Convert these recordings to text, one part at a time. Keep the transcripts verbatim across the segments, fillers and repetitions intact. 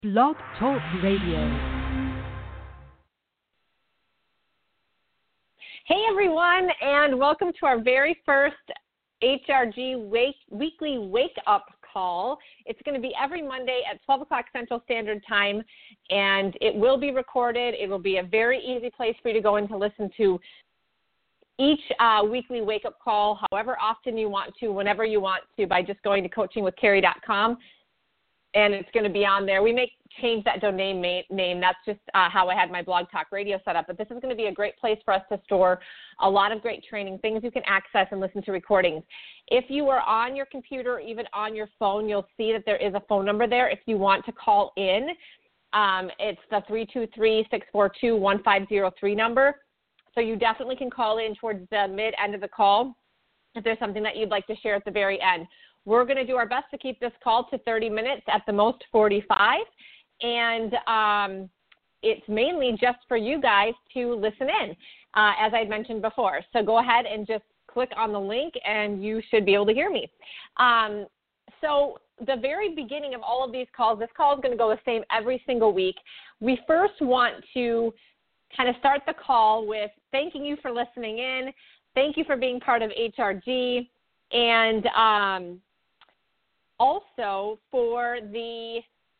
Blog Talk Radio. Hey everyone, and welcome to our very first H R G wake, weekly wake-up call. It's going to be every Monday at twelve o'clock Central Standard Time, and it will be recorded. It will be a very easy place for you to go in to listen to each uh, weekly wake-up call, however often you want to, whenever you want to, by just going to coaching with carrie dot com. And it's going to be on there. We may change that domain name. That's just uh, how I had my Blog Talk Radio set up. But this is going to be a great place for us to store a lot of great training, things you can access and listen to recordings. If you are on your computer or even on your phone, you'll see that there is a phone number there if you want to call in. Um, it's the three two three, six four two, one five zero three number. So you definitely can call in towards the mid-end of the call if there's something that you'd like to share at the very end. We're going to do our best to keep this call to thirty minutes, at the most forty-five, and um, it's mainly just for you guys to listen in, uh, as I mentioned before. So go ahead and just click on the link, and you should be able to hear me. Um, so the very beginning of all of these calls, this call is going to go the same every single week. We first want to kind of start the call with thanking you for listening in, thank you for being part of H R G, and um, also for the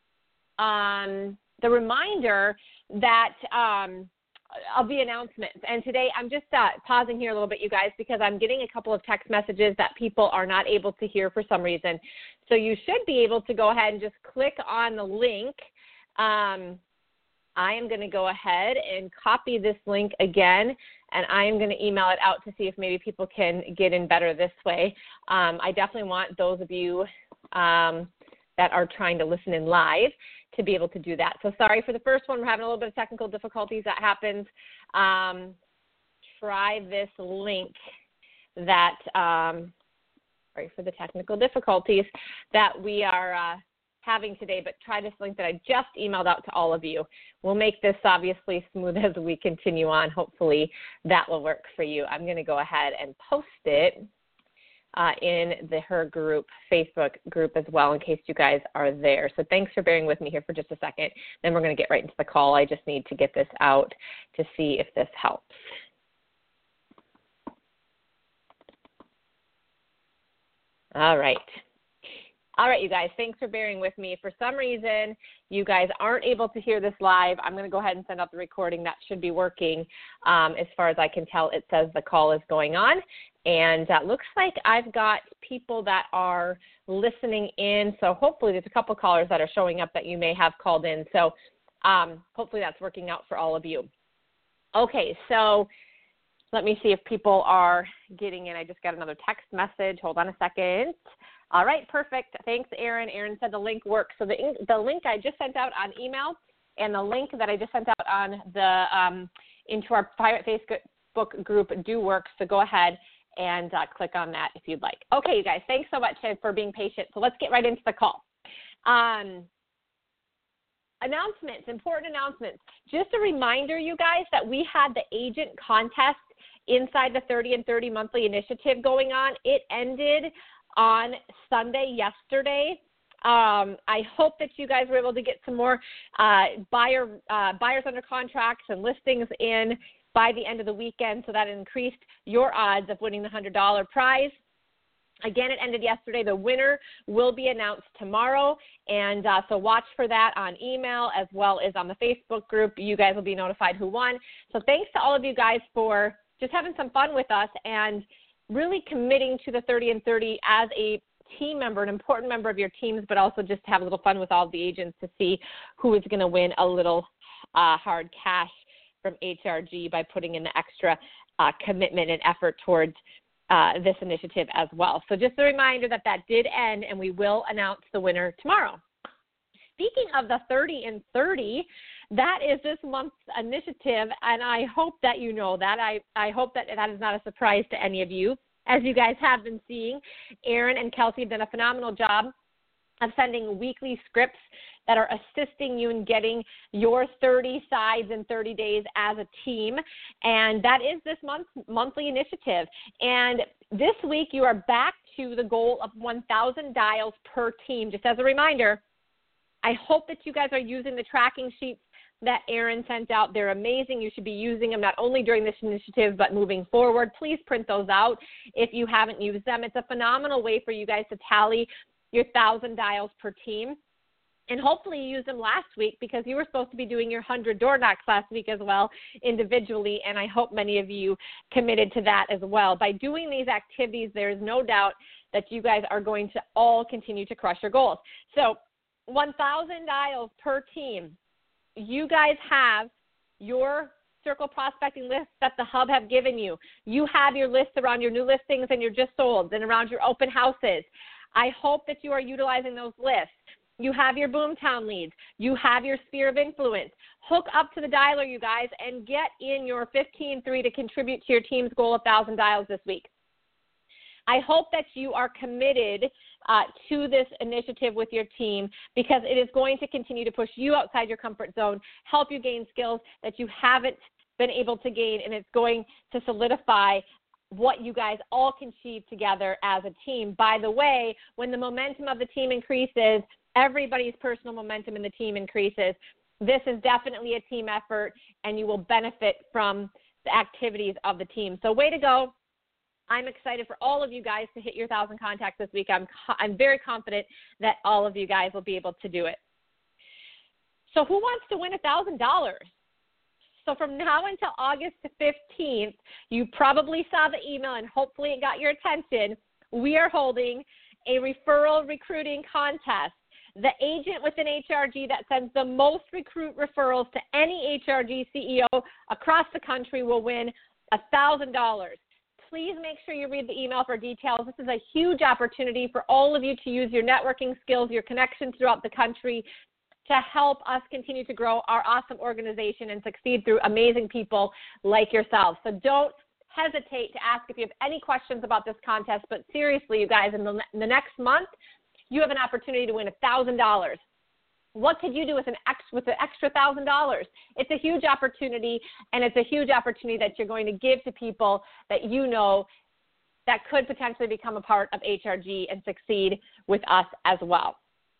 um, the reminder that um, of the announcements. And today I'm just uh, pausing here a little bit, you guys, because I'm getting a couple of text messages that people are not able to hear for some reason. So you should be able to go ahead and just click on the link. Um, I am going to go ahead and copy this link again, and I am going to email it out to see if maybe people can get in better this way. Um, I definitely want those of you um, that are trying to listen in live to be able to do that. So sorry for the first one. We're having a little bit of technical difficulties. That happens. Um, try this link that, um, sorry for the technical difficulties that we are uh, having today, but try this link that I just emailed out to all of you. We'll make this obviously smooth as we continue on. Hopefully that will work for you. I'm going to go ahead and post it uh, in the Her Group Facebook group as well, in case you guys are there. So thanks for bearing with me here for just a second. Then we're going to get right into the call. I just need to get this out to see if this helps. All right. All right, you guys, thanks for bearing with me. For some reason, you guys aren't able to hear this live. I'm going to go ahead and send out the recording. That should be working. Um, as far as I can tell, it says the call is going on. And it uh, looks like I've got people that are listening in. So hopefully there's a couple callers that are showing up that you may have called in. So um, hopefully that's working out for all of you. Okay, so let me see if people are getting in. I just got another text message. Hold on a second. All right, perfect. Thanks, Aaron. Aaron said the link works. So the the link I just sent out on email and the link that I just sent out on the um, into our private Facebook group do work. So go ahead and uh, click on that if you'd like. Okay, you guys, thanks so much for being patient. So let's get right into the call. Um, announcements, important announcements. Just a reminder, you guys, that we had the agent contest inside the thirty and thirty monthly initiative going on. It ended on Sunday yesterday. Um, I hope that you guys were able to get some more uh, buyer uh, buyers under contracts and listings in by the end of the weekend, so that increased your odds of winning the one hundred dollars prize. Again, it ended yesterday. The winner will be announced tomorrow, and uh, so watch for that on email as well as on the Facebook group. You guys will be notified who won. So thanks to all of you guys for just having some fun with us and really committing to the thirty and thirty as a team member, an important member of your teams, but also just have a little fun with all the agents to see who is going to win a little uh, hard cash from H R G by putting in the extra uh, commitment and effort towards uh, this initiative as well. So just a reminder that that did end, and we will announce the winner tomorrow. Speaking of the thirty and thirty, that is this month's initiative, and I hope that you know that. I, I hope that that is not a surprise to any of you. As you guys have been seeing, Aaron and Kelsey have done a phenomenal job of sending weekly scripts that are assisting you in getting your thirty sides in thirty days as a team. And that is this month's monthly initiative. And this week you are back to the goal of one thousand dials per team. Just as a reminder, I hope that you guys are using the tracking sheets that Erin sent out. They're amazing. You should be using them not only during this initiative, but moving forward. Please print those out if you haven't used them. It's a phenomenal way for you guys to tally your one thousand dials per team. And hopefully you used them last week because you were supposed to be doing your one hundred door knocks last week as well individually, and I hope many of you committed to that as well. By doing these activities, there is no doubt that you guys are going to all continue to crush your goals. So one thousand dials per team. You guys have your circle prospecting list that the hub have given you. You have your lists around your new listings and your just sold and around your open houses. I hope that you are utilizing those lists. You have your Boomtown leads. You have your sphere of influence. Hook up to the dialer, you guys, and get in your fifteen three to contribute to your team's goal of one thousand dials this week. I hope that you are committed uh, to this initiative with your team because it is going to continue to push you outside your comfort zone, help you gain skills that you haven't been able to gain, and it's going to solidify what you guys all can achieve together as a team. By the way, when the momentum of the team increases, everybody's personal momentum in the team increases. This is definitely a team effort, and you will benefit from the activities of the team. So way to go. I'm excited for all of you guys to hit your one thousand contacts this week. I'm, I'm very confident that all of you guys will be able to do it. So who wants to win one thousand dollars? So from now until August fifteenth, you probably saw the email and hopefully it got your attention. We are holding a referral recruiting contest. The agent within H R G that sends the most recruit referrals to any H R G C E O across the country will win one thousand dollars. Please make sure you read the email for details. This is a huge opportunity for all of you to use your networking skills, your connections throughout the country to help us continue to grow our awesome organization and succeed through amazing people like yourselves. So don't hesitate to ask if you have any questions about this contest. But seriously, you guys, in the, in the next month, you have an opportunity to win one thousand dollars. What could you do with an ex, with an extra one thousand dollars? It's a huge opportunity, and it's a huge opportunity that you're going to give to people that you know that could potentially become a part of H R G and succeed with us as well.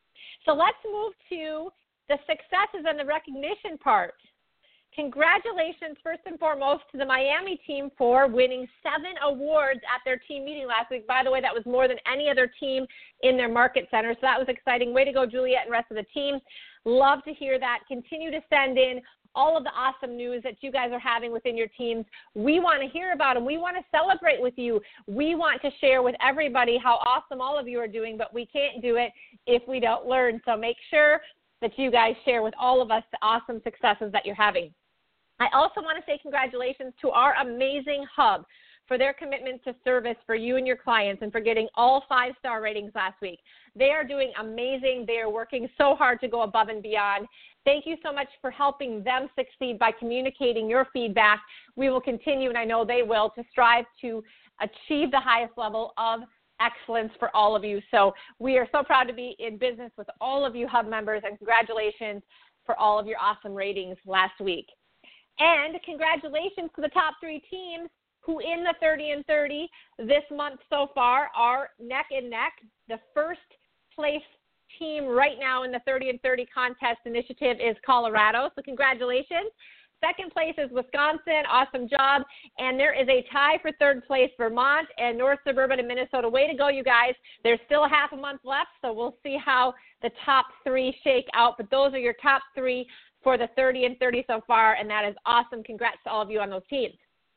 So let's move to the successes and the recognition part. Congratulations, first and foremost, to the Miami team for winning seven awards at their team meeting last week. By the way, that was more than any other team in their market center, so that was exciting. Way to go, Juliet and the rest of the team. Love to hear that. Continue to send in all of the awesome news that you guys are having within your teams. We want to hear about them. We want to celebrate with you. We want to share with everybody how awesome all of you are doing, but we can't do it if we don't learn. So make sure that you guys share with all of us the awesome successes that you're having. I also want to say congratulations to our amazing hub for their commitment to service for you and your clients and for getting all five-star ratings last week. They are doing amazing. They are working so hard to go above and beyond. Thank you so much for helping them succeed by communicating your feedback. We will continue, and I know they will, to strive to achieve the highest level of excellence for all of you. So we are so proud to be in business with all of you hub members, and congratulations for all of your awesome ratings last week. And congratulations to the top three teams who in the thirty and thirty this month so far are neck and neck. The first place team right now in the thirty and thirty contest initiative is Colorado, so congratulations. Second place is Wisconsin, awesome job. And there is a tie for third place, Vermont and North Suburban and Minnesota. Way to go, you guys. There's still a half a month left, so we'll see how the top three shake out. But those are your top three for the thirty and thirty so far, and that is awesome. Congrats to all of you on those teams.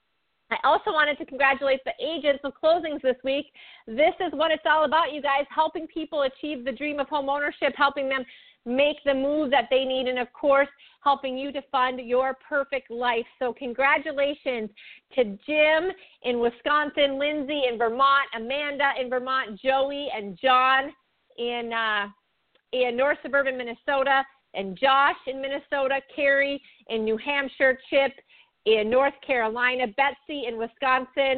I also wanted to congratulate the agents of closings this week. This is what it's all about, you guys, helping people achieve the dream of home ownership, helping them make the move that they need, and, of course, helping you to fund your perfect life. So congratulations to Jim in Wisconsin, Lindsay in Vermont, Amanda in Vermont, Joey and John in, uh, in North Suburban, Minnesota, and Josh in Minnesota, Carrie in New Hampshire, Chip in North Carolina, Betsy in Wisconsin,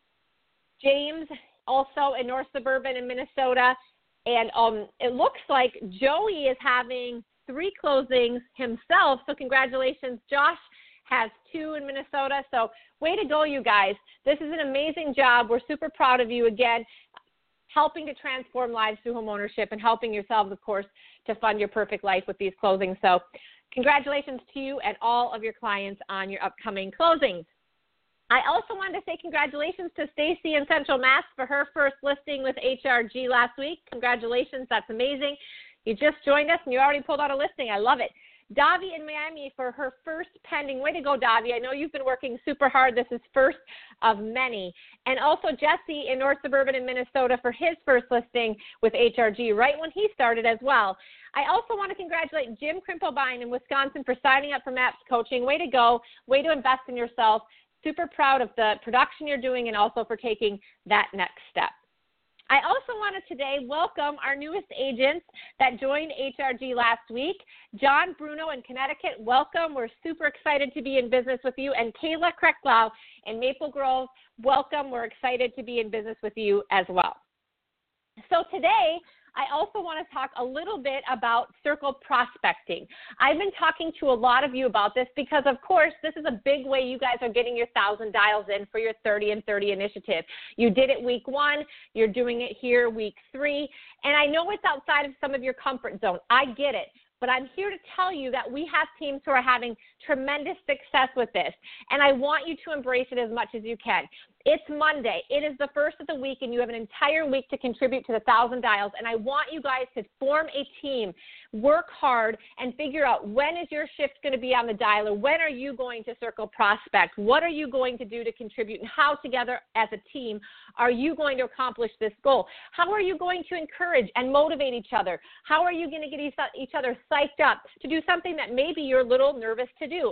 James also in North Suburban in Minnesota, and um, it looks like Joey is having three closings himself, so congratulations. Josh has two in Minnesota, so way to go, you guys. This is an amazing job. We're super proud of you. Again, helping to transform lives through homeownership and helping yourselves, of course, to fund your perfect life with these closings. So congratulations to you and all of your clients on your upcoming closings. I also wanted to say congratulations to Stacy in Central Mass for her first listing with H R G last week. Congratulations. That's amazing. You just joined us and you already pulled out a listing. I love it. Davi in Miami for her first pending. Way to go, Davi. I know you've been working super hard. This is first of many. And also Jesse in North Suburban in Minnesota for his first listing with H R G right when he started as well. I also want to congratulate Jim Krimpelbein in Wisconsin for signing up for MAPS Coaching. Way to go. Way to invest in yourself. Super proud of the production you're doing and also for taking that next step. I also want to today welcome our newest agents that joined H R G last week. John Bruno in Connecticut, welcome. We're super excited to be in business with you. And Kayla Krecklau in Maple Grove, welcome. We're excited to be in business with you as well. So today, I also want to talk a little bit about circle prospecting. I've been talking to a lot of you about this because, of course, this is a big way you guys are getting your one thousand dials in for your thirty and thirty initiative. You did it week one. You're doing it here week three. And I know it's outside of some of your comfort zone. I get it. But I'm here to tell you that we have teams who are having tremendous success with this, and I want you to embrace it as much as you can. It's Monday. It is the first of the week, and you have an entire week to contribute to the one thousand dials, and I want you guys to form a team, work hard, and figure out when is your shift going to be on the dialer, when are you going to circle prospect, what are you going to do to contribute, and how together as a team are you going to accomplish this goal? How are you going to encourage and motivate each other? How are you going to get each other psyched up to do something that maybe you're a little nervous to do?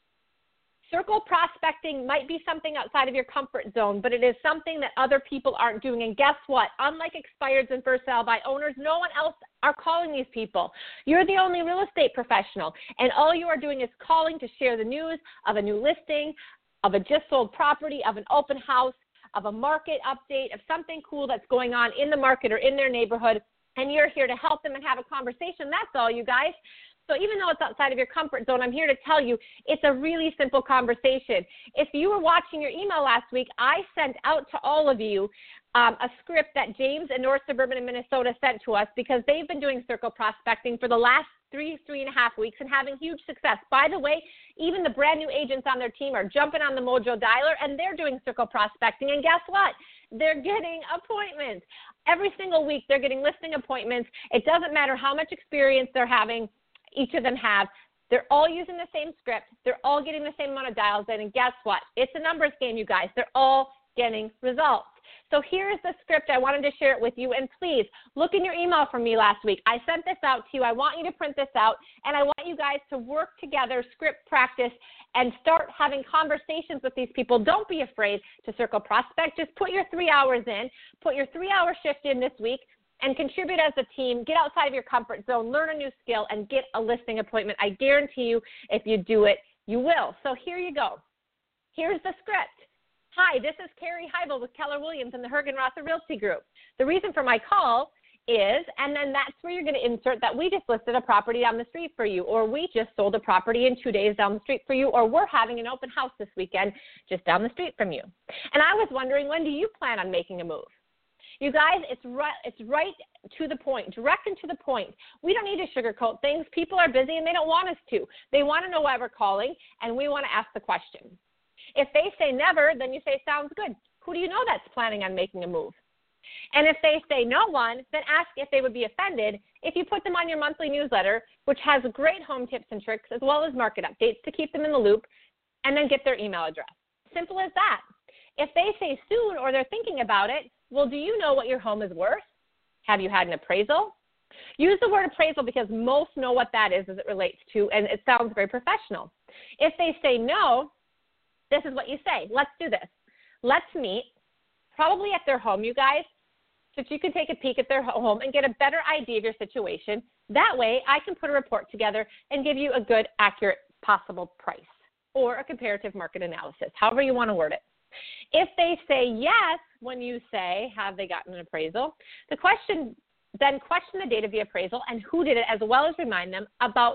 Circle prospecting might be something outside of your comfort zone, but it is something that other people aren't doing. And guess what? Unlike expireds and first sale by owners, no one else are calling these people. You're the only real estate professional, and all you are doing is calling to share the news of a new listing, of a just sold property, of an open house, of a market update, of something cool that's going on in the market or in their neighborhood, and you're here to help them and have a conversation. That's all, you guys. So even though it's outside of your comfort zone, I'm here to tell you it's a really simple conversation. If you were watching your email last week, I sent out to all of you um, a script that James in North Suburban in Minnesota sent to us because they've been doing circle prospecting for the last three, three and a half weeks and having huge success. By the way, even the brand new agents on their team are jumping on the Mojo Dialer and they're doing circle prospecting. And guess what? They're getting appointments. Every single week they're getting listing appointments. It doesn't matter how much experience they're having. Each of them have. They're all using the same script. They're all getting the same amount of dials in. And guess what? It's a numbers game, you guys. They're all getting results. So here's the script. I wanted to share it with you. And please look in your email from me last week. I sent this out to you. I want you to print this out. And I want you guys to work together, script practice, and start having conversations with these people. Don't be afraid to circle prospect. Just put your three hours in. Put your three-hour shift in this week. And contribute as a team, get outside of your comfort zone, learn a new skill, and get a listing appointment. I guarantee you, if you do it, you will. So here you go. Here's the script. Hi, this is Carrie Heibel with Keller Williams and the Hergenrother Realty Group. The reason for my call is, and then that's where you're going to insert that we just listed a property down the street for you, or we just sold a property in two days down the street for you, or we're having an open house this weekend just down the street from you. And I was wondering, when do you plan on making a move? You guys, it's right, it's right to the point, direct and to the point. We don't need to sugarcoat things. People are busy and they don't want us to. They want to know why we're calling, and we want to ask the question. If they say never, then you say, sounds good. Who do you know that's planning on making a move? And if they say no one, then ask if they would be offended if you put them on your monthly newsletter, which has great home tips and tricks as well as market updates to keep them in the loop, and then get their email address. Simple as that. If they say soon or they're thinking about it, well, do you know what your home is worth? Have you had an appraisal? Use the word appraisal because most know what that is as it relates to, and it sounds very professional. If they say no, this is what you say. Let's do this. Let's meet, probably at their home, you guys, so that you can take a peek at their home and get a better idea of your situation. That way, I can put a report together and give you a good, accurate, possible price or a comparative market analysis, however you want to word it. If they say yes when you say, have they gotten an appraisal, the question, then question the date of the appraisal and who did it, as well as remind them about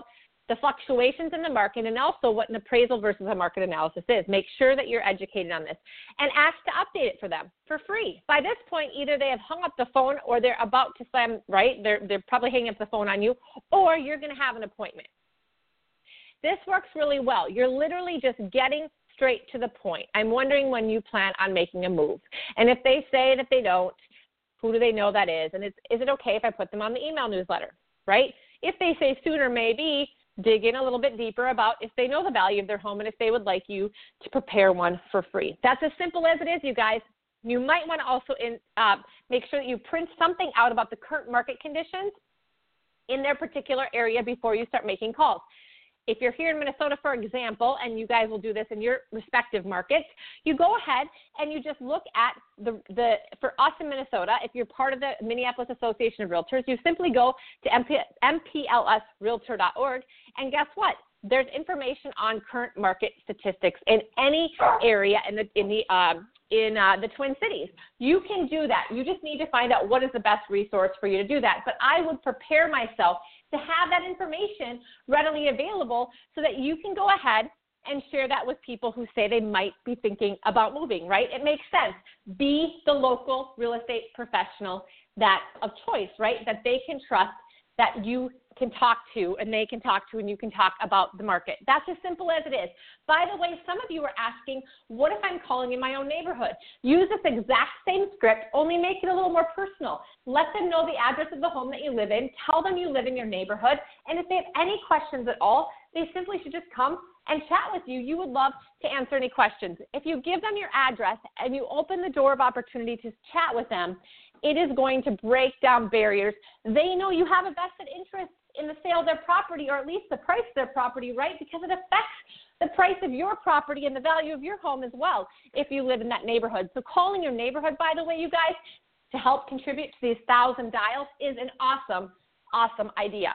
the fluctuations in the market, and also what an appraisal versus a market analysis is. Make sure that you're educated on this and ask to update it for them for free. By this point, either they have hung up the phone or they're about to slam, right? They're, they're probably hanging up the phone on you, or you're going to have an appointment. This works really well. You're literally just getting straight to the point. I'm wondering when you plan on making a move. And if they say that they don't, who do they know that is? And it's, is it okay if I put them on the email newsletter, right? If they say sooner, maybe, dig in a little bit deeper about if they know the value of their home and if they would like you to prepare one for free. That's as simple as it is, you guys. You might want to also in, uh, make sure that you print something out about the current market conditions in their particular area before you start making calls. If you're here in Minnesota, for example, and you guys will do this in your respective markets, you go ahead and you just look at the, the for us in Minnesota, if you're part of the Minneapolis Association of Realtors, you simply go to M P L S realtor dot org, and guess what? There's information on current market statistics in any area in the in the um, in uh, the Twin Cities. You can do that. You just need to find out what is the best resource for you to do that. But I would prepare myself to have that information readily available so that you can go ahead and share that with people who say they might be thinking about moving, right? It makes sense. Be the local real estate professional that of choice, right, that they can trust, that you can talk to and they can talk to and you can talk about the market. That's as simple as it is. By the way, some of you are asking, what if I'm calling in my own neighborhood? Use this exact same script, only make it a little more personal. Let them know the address of the home that you live in. Tell them you live in your neighborhood. And if they have any questions at all, they simply should just come and chat with you. You would love to answer any questions. If you give them your address and you open the door of opportunity to chat with them, it is going to break down barriers. They know you have a vested interest in the sale of their property, or at least the price of their property, right? Because it affects the price of your property and the value of your home as well if you live in that neighborhood. So calling your neighborhood, by the way, you guys, to help contribute to these thousand dials is an awesome, awesome idea.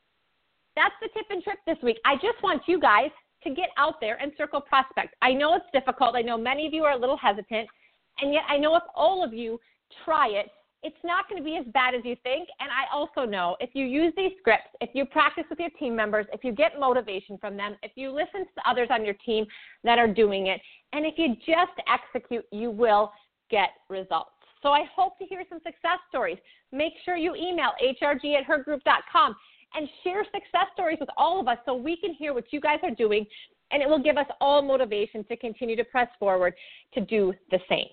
That's the tip and trick this week. I just want you guys to get out there and circle prospect. I know it's difficult. I know many of you are a little hesitant, and yet I know if all of you try it, it's not going to be as bad as you think. And I also know if you use these scripts, if you practice with your team members, if you get motivation from them, if you listen to others on your team that are doing it, and if you just execute, you will get results. So I hope to hear some success stories. Make sure you email H R G at her group dot com and share success stories with all of us so we can hear what you guys are doing, and it will give us all motivation to continue to press forward to do the same.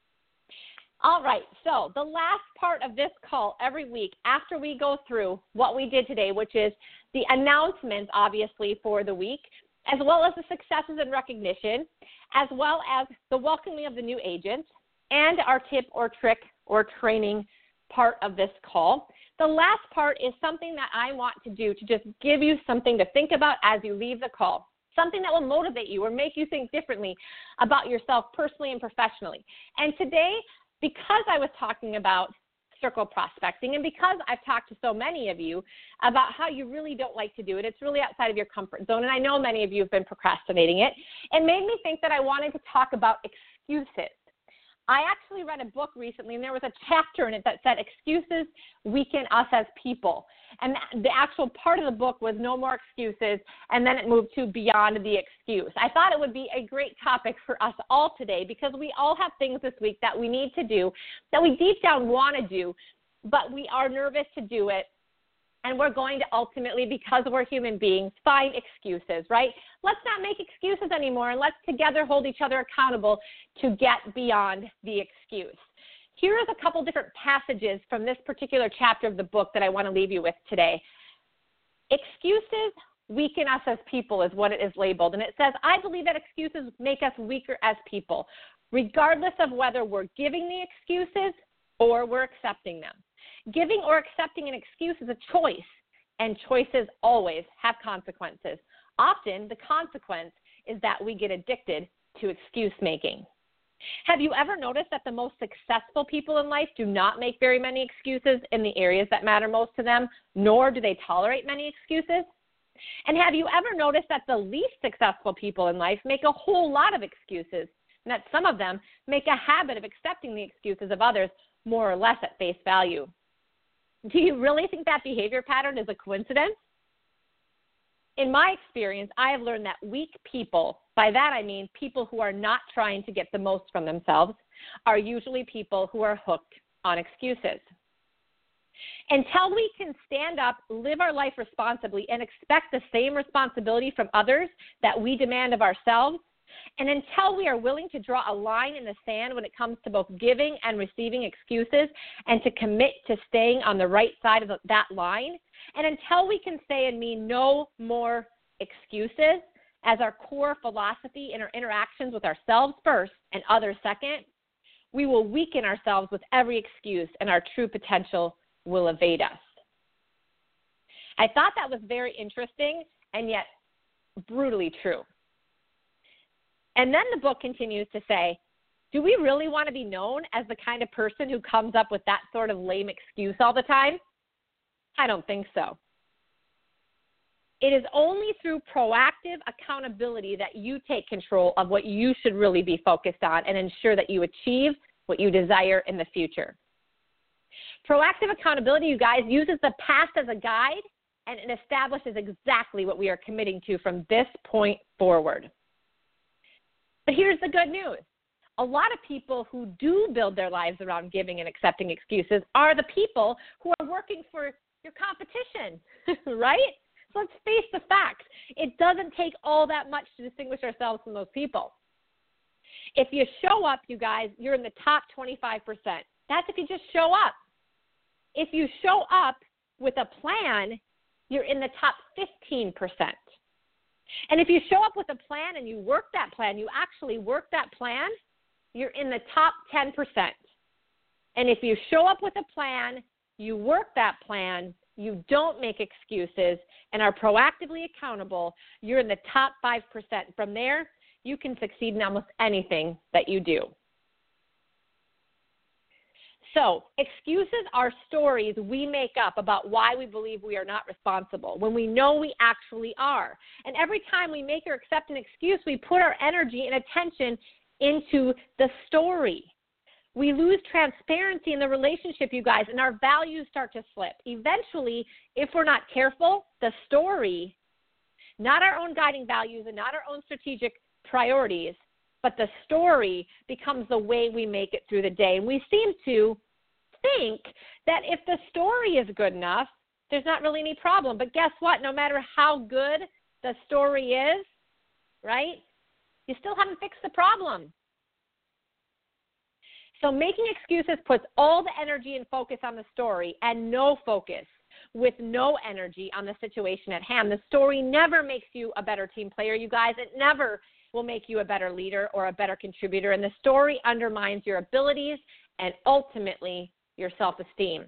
All right, so the last part of this call every week after we go through what we did today, which is the announcements, obviously, for the week, as well as the successes and recognition, as well as the welcoming of the new agents, and our tip or trick or training part of this call. The last part is something that I want to do to just give you something to think about as you leave the call, something that will motivate you or make you think differently about yourself personally and professionally. And today, because I was talking about circle prospecting and because I've talked to so many of you about how you really don't like to do it, it's really outside of your comfort zone, and I know many of you have been procrastinating it, it made me think that I wanted to talk about excuses. I actually read a book recently, and there was a chapter in it that said excuses weaken us as people. And the actual part of the book was no more excuses, and then it moved to beyond the excuse. I thought it would be a great topic for us all today because we all have things this week that we need to do, that we deep down want to do, but we are nervous to do it. And we're going to ultimately, because we're human beings, find excuses, right? Let's not make excuses anymore, and let's together hold each other accountable to get beyond the excuse. Here is a couple different passages from this particular chapter of the book that I want to leave you with today. Excuses weaken us as people is what it is labeled. And it says, I believe that excuses make us weaker as people, regardless of whether we're giving the excuses or we're accepting them. Giving or accepting an excuse is a choice, and choices always have consequences. Often, the consequence is that we get addicted to excuse making. Have you ever noticed that the most successful people in life do not make very many excuses in the areas that matter most to them, nor do they tolerate many excuses? And have you ever noticed that the least successful people in life make a whole lot of excuses, and that some of them make a habit of accepting the excuses of others more or less at face value? Do you really think that behavior pattern is a coincidence? In my experience, I have learned that weak people, by that I mean people who are not trying to get the most from themselves, are usually people who are hooked on excuses. Until we can stand up, live our life responsibly, and expect the same responsibility from others that we demand of ourselves, and until we are willing to draw a line in the sand when it comes to both giving and receiving excuses, and to commit to staying on the right side of that line, and until we can say and mean no more excuses as our core philosophy in our interactions with ourselves first and others second, we will weaken ourselves with every excuse, and our true potential will evade us. I thought that was very interesting and yet brutally true. And then the book continues to say, do we really want to be known as the kind of person who comes up with that sort of lame excuse all the time? I don't think so. It is only through proactive accountability that you take control of what you should really be focused on and ensure that you achieve what you desire in the future. Proactive accountability, you guys, uses the past as a guide, and it establishes exactly what we are committing to from this point forward. But here's the good news. A lot of people who do build their lives around giving and accepting excuses are the people who are working for your competition, right? So let's face the facts. It doesn't take all that much to distinguish ourselves from those people. If you show up, you guys, you're in the top twenty-five percent. That's if you just show up. If you show up with a plan, you're in the top fifteen percent. And if you show up with a plan and you work that plan, you actually work that plan, you're in the top ten percent. And if you show up with a plan, you work that plan, you don't make excuses, and are proactively accountable, you're in the top five percent. From there, you can succeed in almost anything that you do. So, excuses are stories we make up about why we believe we are not responsible, when we know we actually are. And every time we make or accept an excuse, we put our energy and attention into the story. We lose transparency in the relationship, you guys, and our values start to slip. Eventually, if we're not careful, the story, not our own guiding values and not our own strategic priorities, but the story becomes the way we make it through the day. And we seem to think that if the story is good enough, there's not really any problem. But guess what? No matter how good the story is, right, you still haven't fixed the problem. So making excuses puts all the energy and focus on the story and no focus with no energy on the situation at hand. The story never makes you a better team player, you guys. It never will make you a better leader or a better contributor. And the story undermines your abilities and ultimately your self-esteem.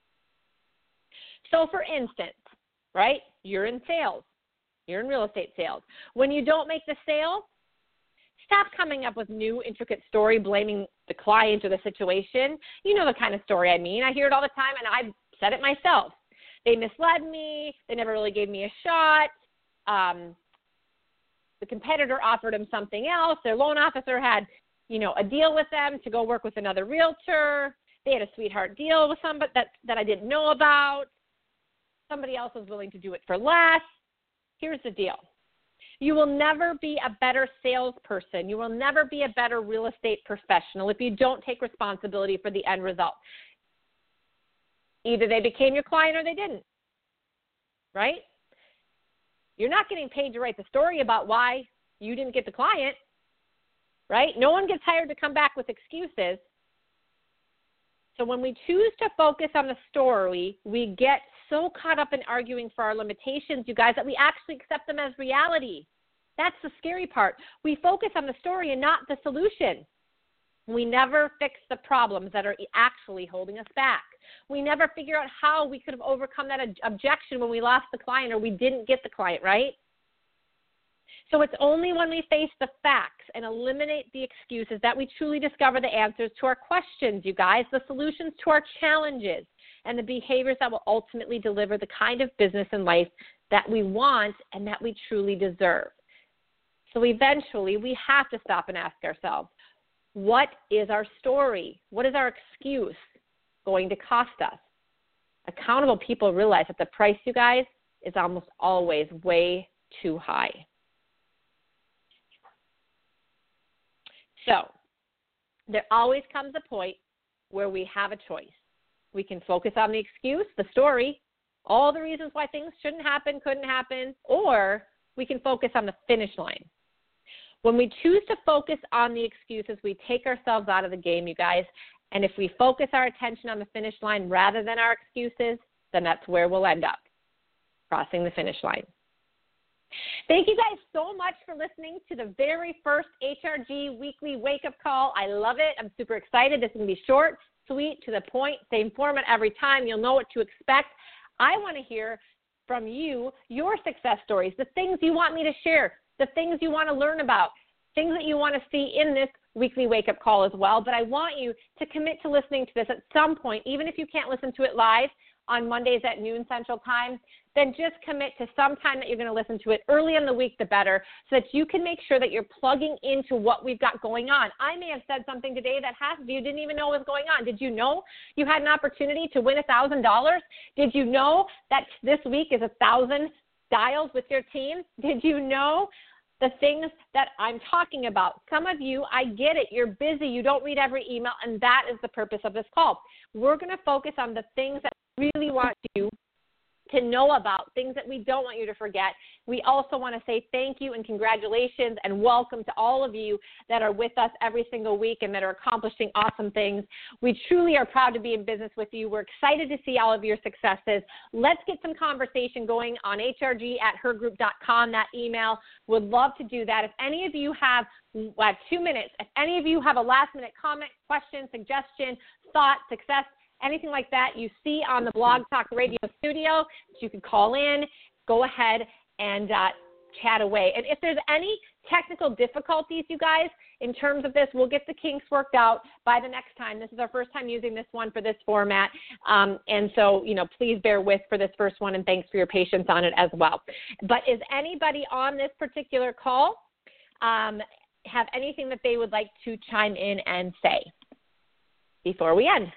So for instance, right, you're in sales. You're in real estate sales. When you don't make the sale, stop coming up with new intricate story blaming the client or the situation. You know the kind of story I mean. I hear it all the time, and I've said it myself. They misled me. They never really gave me a shot. Um, the competitor offered them something else. Their loan officer had, you know, a deal with them to go work with another realtor. They had a sweetheart deal with somebody that, that I didn't know about. Somebody else was willing to do it for less. Here's the deal. You will never be a better salesperson. You will never be a better real estate professional if you don't take responsibility for the end result. Either they became your client or they didn't, right? You're not getting paid to write the story about why you didn't get the client, right? No one gets hired to come back with excuses. So when we choose to focus on the story, we get so caught up in arguing for our limitations, you guys, that we actually accept them as reality. That's the scary part. We focus on the story and not the solution. We never fix the problems that are actually holding us back. We never figure out how we could have overcome that objection when we lost the client or we didn't get the client, right? So it's only when we face the facts and eliminate the excuses that we truly discover the answers to our questions, you guys, the solutions to our challenges, and the behaviors that will ultimately deliver the kind of business and life that we want and that we truly deserve. So eventually, we have to stop and ask ourselves, what is our story? What is our excuse going to cost us? Accountable people realize that the price, you guys, is almost always way too high. So there always comes a point where we have a choice. We can focus on the excuse, the story, all the reasons why things shouldn't happen, couldn't happen, or we can focus on the finish line. When we choose to focus on the excuses, we take ourselves out of the game, you guys. And if we focus our attention on the finish line rather than our excuses, then that's where we'll end up, crossing the finish line. Thank you guys so much for listening to the very first H R G Weekly Wake Up Call. I love it. I'm super excited. This is going to be short, sweet, to the point, same format every time. You'll know what to expect. I want to hear from you your success stories, the things you want me to share, the things you want to learn about, things that you want to see in this weekly wake-up call as well. But I want you to commit to listening to this at some point, even if you can't listen to it live on Mondays at noon Central Time, then just commit to some time that you're going to listen to it early in the week, the better, so that you can make sure that you're plugging into what we've got going on. I may have said something today that half of you didn't even know was going on. Did you know you had an opportunity to win one thousand dollars? Did you know that this week is one thousand dials with your team? Did you know the things that I'm talking about? Some of you, I get it. You're busy. You don't read every email, and that is the purpose of this call. We're going to focus on the things that we really want you to know about, things that we don't want you to forget. We also want to say thank you and congratulations and welcome to all of you that are with us every single week and that are accomplishing awesome things. We truly are proud to be in business with you. We're excited to see all of your successes. Let's get some conversation going on H R G at her group dot com, that email. Would love to do that. If any of you have, have two minutes, if any of you have a last minute comment, question, suggestion, thought, success, anything like that you see on the Blog Talk Radio studio, you can call in, go ahead and uh, chat away. And if there's any technical difficulties, you guys, in terms of this, we'll get the kinks worked out by the next time. This is our first time using this one for this format. Um, and so, you know, please bear with for this first one, and thanks for your patience on it as well. But is anybody on this particular call um, have anything that they would like to chime in and say before we end?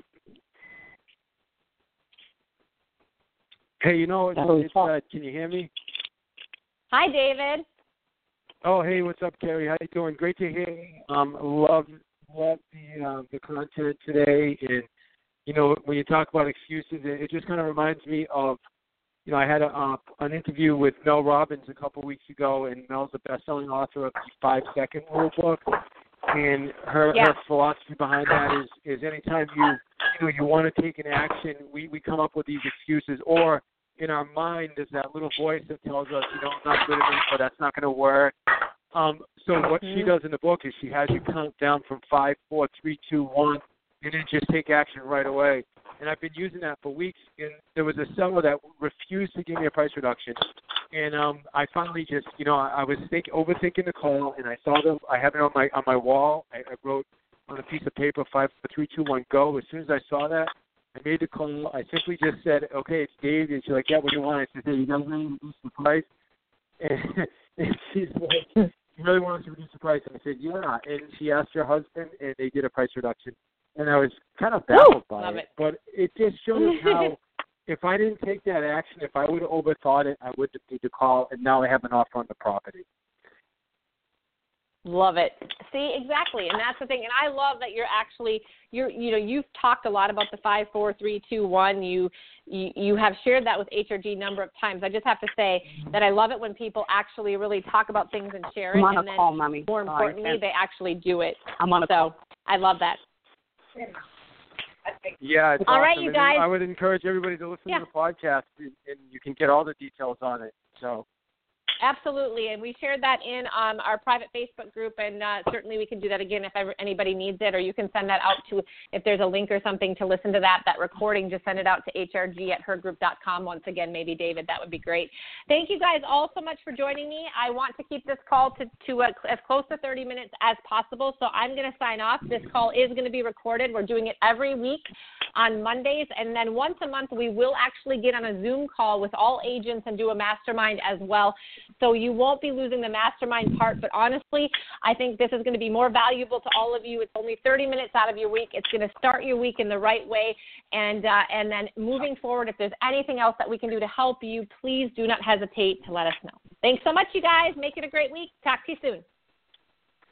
Hey, you know, it's, it's, uh, can you hear me? Hi, David. Oh, hey, what's up, Carrie? How you doing? Great to hear you. Um, love, love the uh, the content today. And, you know, when you talk about excuses, it, it just kind of reminds me of, you know, I had a, uh, an interview with Mel Robbins a couple of weeks ago, and Mel's the best-selling author of the Five-Second Rule book. And her, yeah. her philosophy behind that is, is anytime you, you know, you want to take an action, we, we come up with these excuses, or in our mind there's that little voice that tells us, you know, I'm not good at it, or that's not going to work. Um, so what mm-hmm. she does in the book is she has you count down from five, four, three, two, one, and then just take action right away. And I've been using that for weeks. And there was a seller that refused to give me a price reduction. And um, I finally just, you know, I, I was think, overthinking the call, and I saw them. I have it on my on my wall. I, I wrote on a piece of paper, five, four, three, two, one, go. As soon as I saw that, I made the call. I simply just said, okay, it's Dave. And she's like, yeah, what do you want? I said, hey, you guys want to reduce the price? And, and she's like, you really want us to reduce the price? And I said, yeah. And she asked her husband, and they did a price reduction. And I was kind of baffled Woo! by it, it. But it just shows how if I didn't take that action, if I would have overthought it, I would have made the call, and now I have an offer on the property. Love it. See, exactly, and that's the thing. And I love that you're actually, you're, you know, you've talked a lot about the five, four, three, two, one. You, you, you have shared that with H R G a number of times. I just have to say that I love it when people actually really talk about things and share it, I'm on and a then call, Mommy. more Sorry, importantly, they actually do it. I'm on a so call. I love that. Yeah, it's all awesome. right, you guys. And I would encourage everybody to listen yeah. to the podcast, and, and you can get all the details on it. So. Absolutely, and we shared that in um, our private Facebook group, and uh, certainly we can do that again if ever anybody needs it, or you can send that out to, if there's a link or something to listen to that, that recording, just send it out to H R G at her group dot com. Once again, maybe David, that would be great. Thank you guys all so much for joining me. I want to keep this call to, to uh, as close to thirty minutes as possible, so I'm going to sign off. This call is going to be recorded. We're doing it every week on Mondays, and then once a month we will actually get on a Zoom call with all agents and do a mastermind as well. So you won't be losing the mastermind part, but honestly, I think this is going to be more valuable to all of you. It's only thirty minutes out of your week. It's going to start your week in the right way, and uh, and then moving forward, if there's anything else that we can do to help you, please do not hesitate to let us know. Thanks so much, you guys. Make it a great week. Talk to you soon.